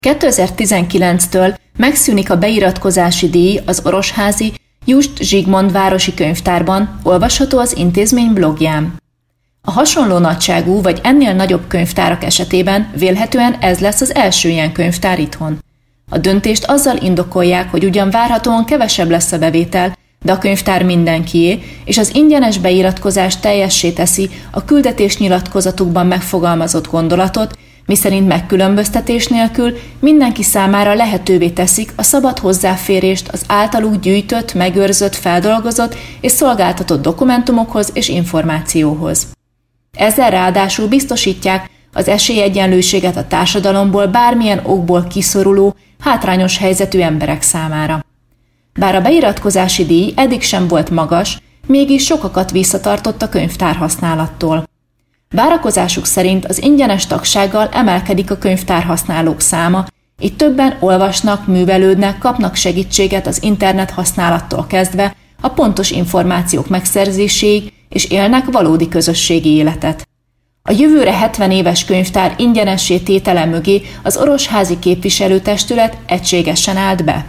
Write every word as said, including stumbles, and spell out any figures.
kétezer-tizenkilenctől megszűnik a beiratkozási díj az orosházi Just Zsigmond városi könyvtárban, olvasható az intézmény blogján. A hasonló nagyságú vagy ennél nagyobb könyvtárak esetében vélhetően ez lesz az első ilyen könyvtár itthon. A döntést azzal indokolják, hogy ugyan várhatóan kevesebb lesz a bevétel, de a könyvtár mindenkié, és az ingyenes beiratkozás teljessé teszi a küldetésnyilatkozatukban megfogalmazott gondolatot, miszerint megkülönböztetés nélkül mindenki számára lehetővé teszik a szabad hozzáférést az általuk gyűjtött, megőrzött, feldolgozott és szolgáltatott dokumentumokhoz és információhoz. Ezzel ráadásul biztosítják az esélyegyenlőséget a társadalomból bármilyen okból kiszoruló, hátrányos helyzetű emberek számára. Bár a beiratkozási díj eddig sem volt magas, mégis sokakat visszatartott a könyvtár használattól. Várakozásuk szerint az ingyenes tagsággal emelkedik a könyvtárhasználók száma, így többen olvasnak, művelődnek, kapnak segítséget az internet használattól kezdve a pontos információk megszerzéséig, és élnek valódi közösségi életet. A jövőre hetven éves könyvtár ingyenessé tétele mögé az orosházi képviselőtestület egységesen állt be.